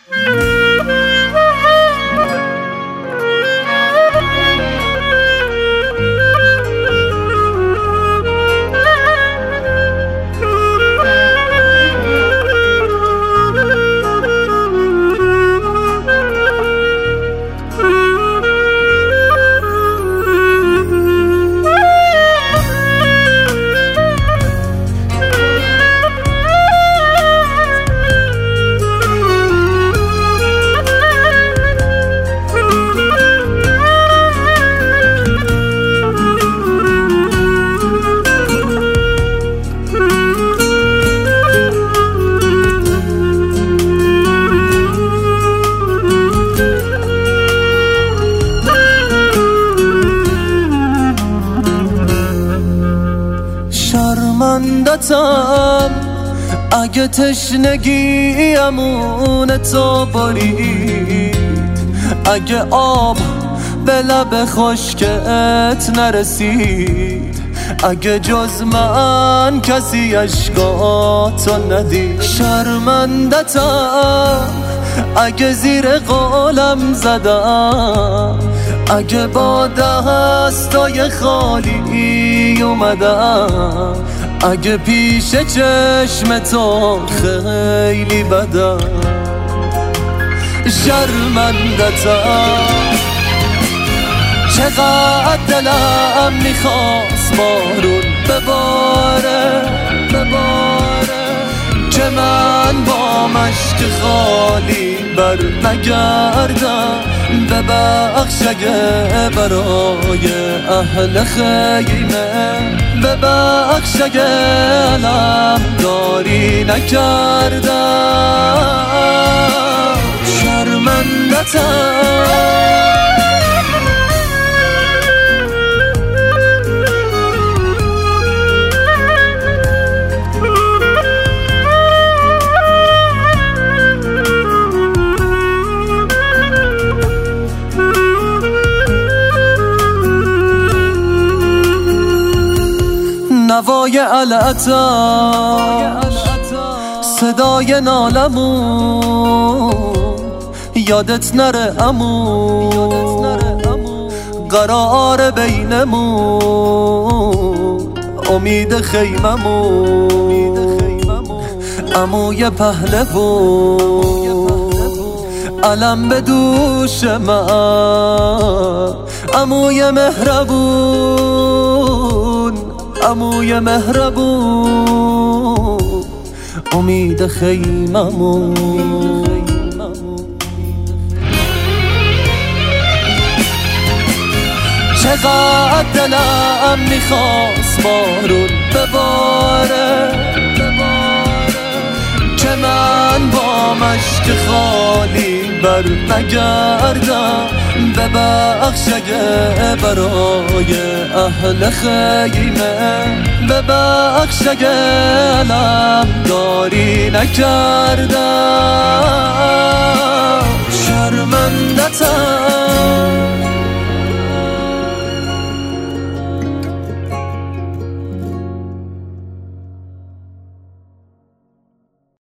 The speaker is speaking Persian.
شرمندتم اگه تشنگی امون تو برید، اگه آب به لب خشکت نرسید، اگه جز من کسی عشقاتو ندید. شرمندتم اگه زیر قولم زدم، اگه با دستای خالی اومدم، اگه پیش چشم تو خیلی بدم. شرمندتم چقدر دلم میخواست بارون بباره، که من با مشک خالی بر نگردم. ببخش اگه برای اهل خیمه، ببخش اگه علم داری نکردم. شرمندتم نوای علعتم، صدای نالمون، یادت نره امون، قرار بینمون، امید خیممون، عموی پهلوون، علم به دوش من، عموی مهربون، عموی مهربون، امید خیممون. چقدر دلم میخواست بارون بباره، که من با مشک خالی بر نگردم. ببخش اگه برای اهل خیمه، ببخش اگه علم داری نکردم.